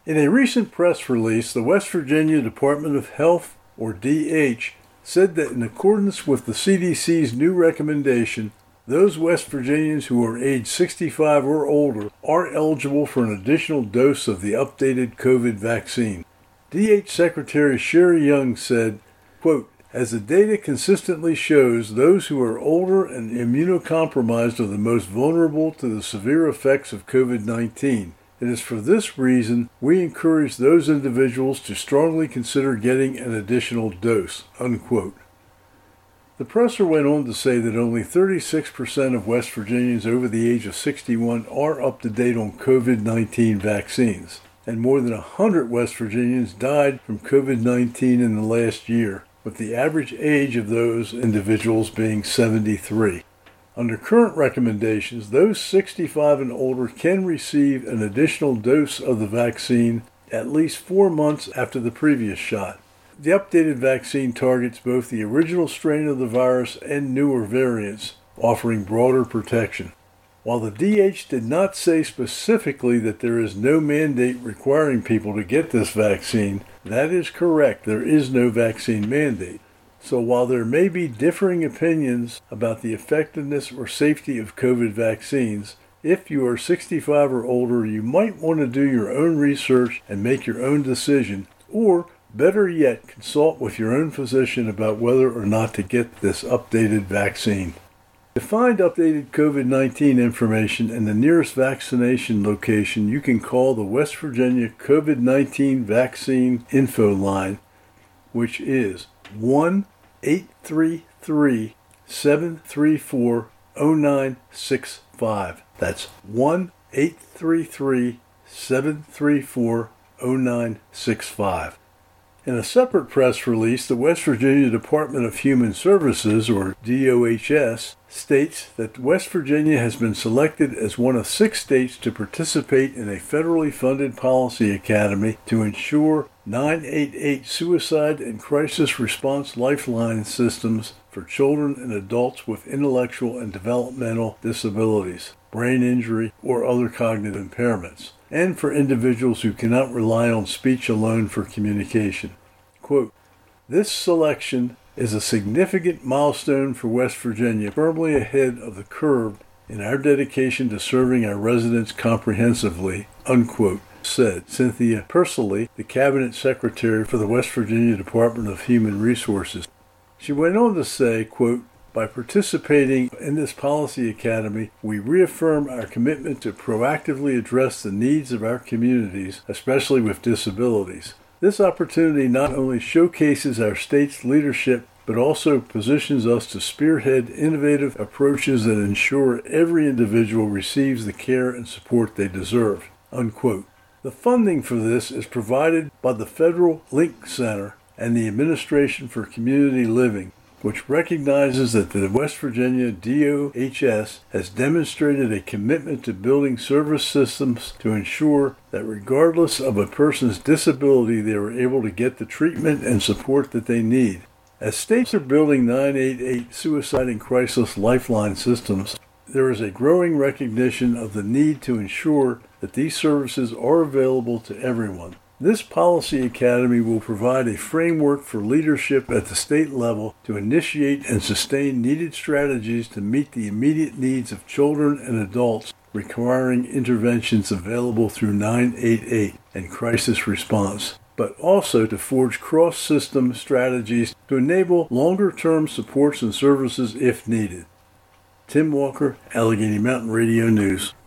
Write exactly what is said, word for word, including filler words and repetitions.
In a recent press release, the West Virginia Department of Health, or D H, said that in accordance with the C D C's new recommendation, those West Virginians who are age sixty-five or older are eligible for an additional dose of the updated COVID vaccine. D H Secretary Sherry Young said, quote, "As the data consistently shows, those who are older and immunocompromised are the most vulnerable to the severe effects of COVID nineteen. It is for this reason we encourage those individuals to strongly consider getting an additional dose," unquote. The presser went on to say that only thirty-six percent of West Virginians over the age of sixty-one are up to date on COVID nineteen vaccines, and more than one hundred West Virginians died from COVID nineteen in the last year, with the average age of those individuals being seventy-three. Under current recommendations, those sixty-five and older can receive an additional dose of the vaccine at least four months after the previous shot. The updated vaccine targets both the original strain of the virus and newer variants, offering broader protection. While the D H did not say specifically that there is no mandate requiring people to get this vaccine, that is correct. There is no vaccine mandate. So while there may be differing opinions about the effectiveness or safety of COVID vaccines, if you are sixty-five or older, you might want to do your own research and make your own decision, or better yet, consult with your own physician about whether or not to get this updated vaccine. To find updated COVID nineteen information and the nearest vaccination location, you can call the West Virginia COVID nineteen Vaccine Info Line, which is one eight three three, seven three four, zero nine six five. That's one eight three three, seven three four, zero nine six five. In a separate press release, the West Virginia Department of Human Services, or D O H S, states that West Virginia has been selected as one of six states to participate in a federally funded policy academy to ensure nine eight eight suicide and crisis response lifeline systems for children and adults with intellectual and developmental disabilities, brain injury, or other cognitive impairments, and for individuals who cannot rely on speech alone for communication. Quote, "This selection is a significant milestone for West Virginia, firmly ahead of the curve in our dedication to serving our residents comprehensively," unquote, said Cynthia Pursley, the Cabinet Secretary for the West Virginia Department of Human Resources. She went on to say, quote, "By participating in this policy academy, we reaffirm our commitment to proactively address the needs of our communities, especially with disabilities. This opportunity not only showcases our state's leadership, but also positions us to spearhead innovative approaches that ensure every individual receives the care and support they deserve," unquote. The funding for this is provided by the Federal Link Center and the Administration for Community Living, which recognizes that the West Virginia D O H S has demonstrated a commitment to building service systems to ensure that regardless of a person's disability, they are able to get the treatment and support that they need. As states are building nine eight eight suicide and crisis lifeline systems, there is a growing recognition of the need to ensure that these services are available to everyone. This policy academy will provide a framework for leadership at the state level to initiate and sustain needed strategies to meet the immediate needs of children and adults requiring interventions available through nine eight eight and crisis response, but also to forge cross-system strategies to enable longer-term supports and services if needed. Tim Walker, Allegheny Mountain Radio News.